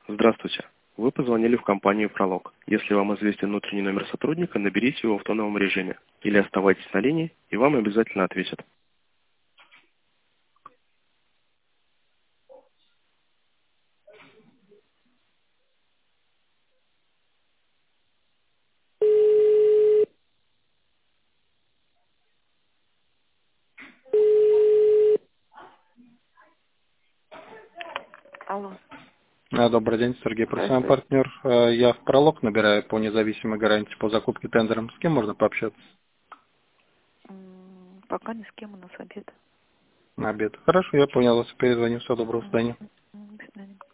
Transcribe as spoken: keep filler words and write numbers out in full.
Здравствуйте. Вы позвонили в компанию «Пролог». Если вам известен внутренний номер сотрудника, наберите его в тоновом режиме. Или оставайтесь на линии, и вам обязательно ответят. Алло. А, Добрый день, Сергей, профессиональный Здравствуйте. партнер. Э, Я в «Пролог» набираю по независимой гарантии по закупке тендером. С кем можно пообщаться? М, Пока ни с кем, у нас обед. На обед. Хорошо, я понял вас. Перезвоню. Всего доброго, до М, свидания. м, До свидания.